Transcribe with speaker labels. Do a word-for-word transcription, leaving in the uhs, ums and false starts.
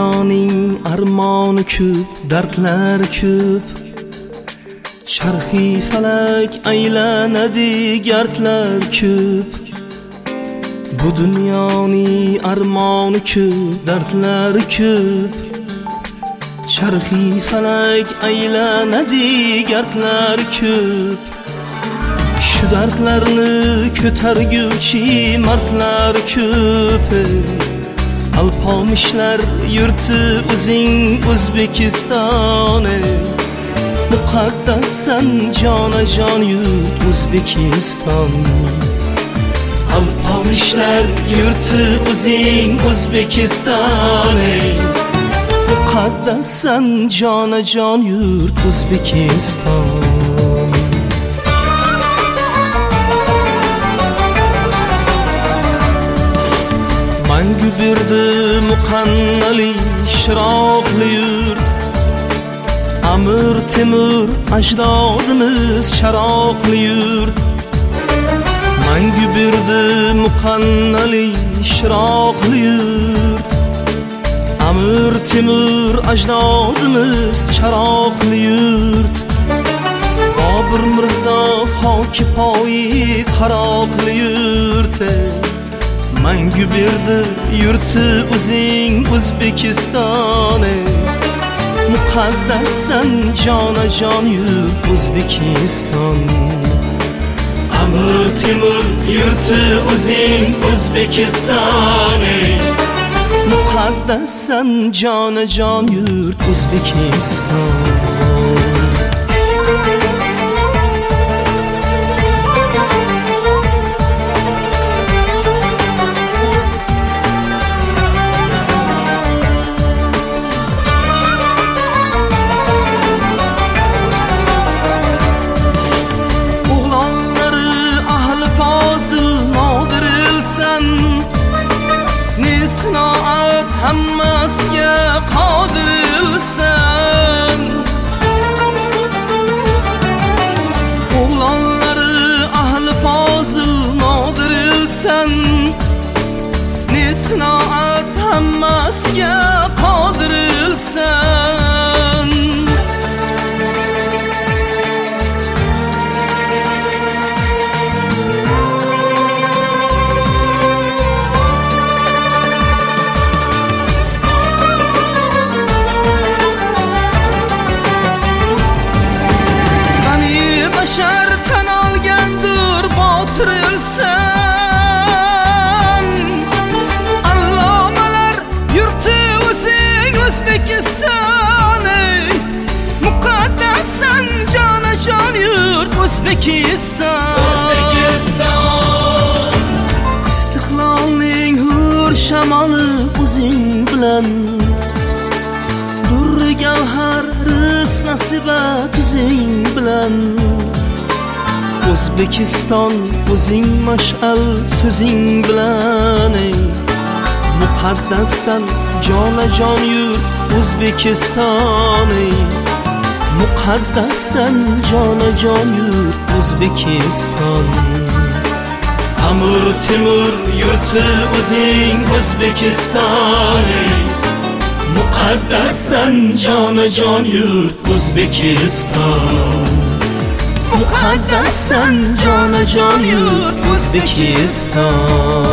Speaker 1: dunyoning armoni ko'p, dardlari ko'p. Charxi falak aylanadi, gardlar ko'p. Bu dunyoning armoni ko'p, dardlari ko'p. Charxi falak aylanadi, gardlar ko'p. Shu dardlarni ko'targuvchi mardlar ko'p. Alpomishlar yurti o'zing O'zbekiston. Muqaddasan jonajon yurt O'zbekiston. Alpomishlar yurti o'zing O'zbekiston. Muqaddasan jonajon yurt O'zbekiston. Mangu berdi muqannali shiroqli yurt. Amir Temur ajdodimiz sharoqli yurt. Mangu berdi muqannali shiroqli yurt. Amir Temur ajdodimiz sharoqli yurt. Bobur Mirzo hokipoyi qaroqli yurt. Mangu berdi yurti o'zing O'zbekiston. Muqaddasan jonajon yurt O'zbekiston. Amir Temur yurti o'zing O'zbekiston. Muqaddasan jonajon yurt O'zbekiston. Sinoat hammasiga qodirsan. O'g'lonlari ahli fozil nodirilsan. Ne sinoat hammasiga qodirsan. Bashar tan olgandir botirilsan. Allomalar yurti o'zing O'zbekiston. Muqaddasan jonajon yurt O'zbekiston. O'zbekiston. Istiqlolning hur shamoli o'zing bilan. Durri gavhar rizq nasibat o'zing bilan. O'zbekiston o'zing mash'al so'zing bilan. Muqaddasan jonajon yurt O'zbekiston. Muqaddasan jonajon yurt O'zbekiston. Amir Temur yurti o'zing O'zbekiston. Muqaddasan jonajon yurt O'zbekiston. Muqaddasan jonajon yurt O'zbekiston.